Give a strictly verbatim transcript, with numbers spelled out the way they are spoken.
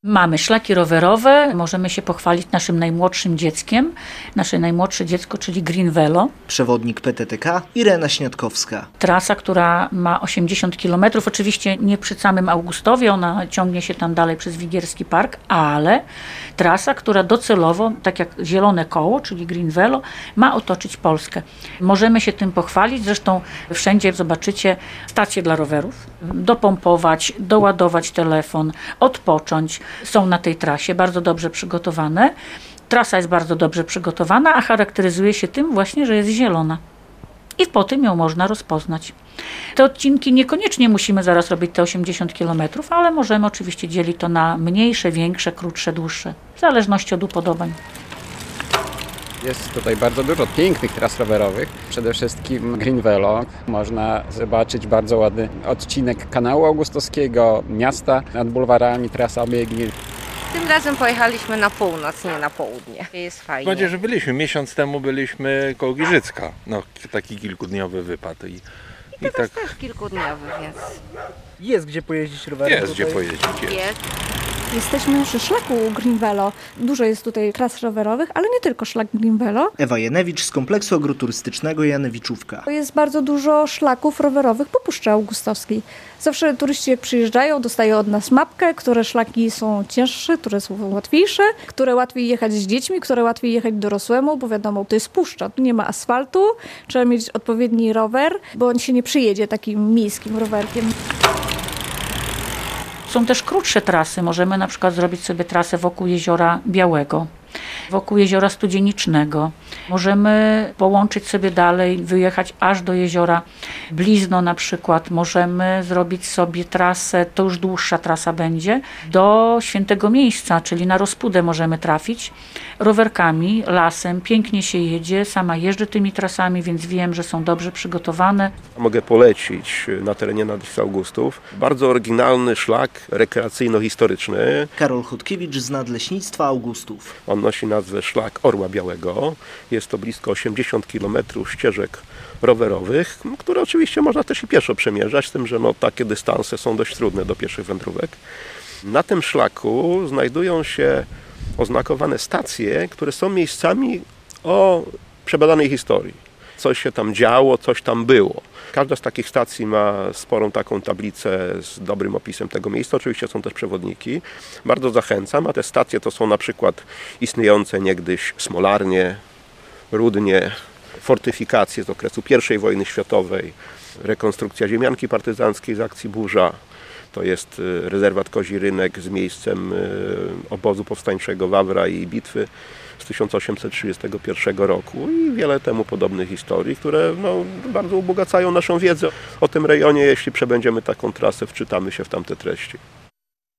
Mamy szlaki rowerowe, możemy się pochwalić naszym najmłodszym dzieckiem. Nasze najmłodsze dziecko, czyli Green Velo. Przewodnik P T T K Irena Śniadkowska. Trasa, która ma osiemdziesiąt kilometrów, oczywiście nie przy samym Augustowie, ona ciągnie się tam dalej przez Wigierski Park, ale trasa, która docelowo, tak jak Zielone Koło, czyli Green Velo, ma otoczyć Polskę. Możemy się tym pochwalić, zresztą wszędzie zobaczycie stacje dla rowerów, dopompować, doładować telefon, odpocząć. Są na tej trasie bardzo dobrze przygotowane. Trasa jest bardzo dobrze przygotowana, a charakteryzuje się tym właśnie, że jest zielona. I po tym ją można rozpoznać. Te odcinki niekoniecznie musimy zaraz robić te osiemdziesiąt kilometrów, ale możemy oczywiście dzielić to na mniejsze, większe, krótsze, dłuższe, w zależności od upodobań. Jest tutaj bardzo dużo pięknych tras rowerowych. Przede wszystkim Green Velo. Można zobaczyć bardzo ładny odcinek kanału augustowskiego, miasta nad bulwarami, trasa biegnie. Tym razem pojechaliśmy na północ, nie na południe. Jest fajnie. Będzie, że byliśmy. Miesiąc temu byliśmy koło Giżycka. No, taki kilkudniowy wypad. I, I i tak też kilkudniowy, więc Jest gdzie pojeździć rowerem. jest tutaj. gdzie pojeździć. Jest. jest. Jesteśmy przy szlaku Green Velo. Dużo jest tutaj tras rowerowych, ale nie tylko szlak Green Velo. Ewa Janewicz z kompleksu agroturystycznego Janewiczówka. Jest bardzo dużo szlaków rowerowych po Puszczy Augustowskiej. Zawsze turyści jak przyjeżdżają, dostają od nas mapkę, które szlaki są cięższe, które są łatwiejsze, które łatwiej jechać z dziećmi, które łatwiej jechać dorosłemu, bo wiadomo, to jest puszcza, tu nie ma asfaltu, trzeba mieć odpowiedni rower, bo on się nie przyjedzie takim miejskim rowerkiem. Są też krótsze trasy. Możemy na przykład zrobić sobie trasę wokół Jeziora Białego, wokół Jeziora Studzienicznego. Możemy połączyć sobie dalej, wyjechać aż do Jeziora Blizno na przykład. Możemy zrobić sobie trasę, to już dłuższa trasa będzie, do Świętego Miejsca, czyli na Rozpudę możemy trafić. Rowerkami, lasem, pięknie się jedzie. Sama jeżdżę tymi trasami, więc wiem, że są dobrze przygotowane. Mogę polecić na terenie Nadwisły Augustów bardzo oryginalny szlak rekreacyjno-historyczny. Karol Chodkiewicz z Nadleśnictwa Augustów. On nosi nazwę Szlak Orła Białego. Jest to blisko osiemdziesiąt kilometrów ścieżek rowerowych, które oczywiście można też i pieszo przemierzać, z tym, że no, takie dystanse są dość trudne do pieszych wędrówek. Na tym szlaku znajdują się oznakowane stacje, które są miejscami o przebadanej historii. Coś się tam działo, coś tam było. Każda z takich stacji ma sporą taką tablicę z dobrym opisem tego miejsca. Oczywiście są też przewodniki. Bardzo zachęcam, a te stacje to są na przykład istniejące niegdyś smolarnie, rudnie, fortyfikacje z okresu pierwszej wojny światowej, rekonstrukcja ziemianki partyzanckiej z akcji Burza. To jest rezerwat Kozi Rynek z miejscem obozu powstańczego Wawra i bitwy z tysiąc osiemset trzydziestego pierwszego roku i wiele temu podobnych historii, które no, bardzo ubogacają naszą wiedzę o tym rejonie. Jeśli przebędziemy taką trasę, wczytamy się w tamte treści.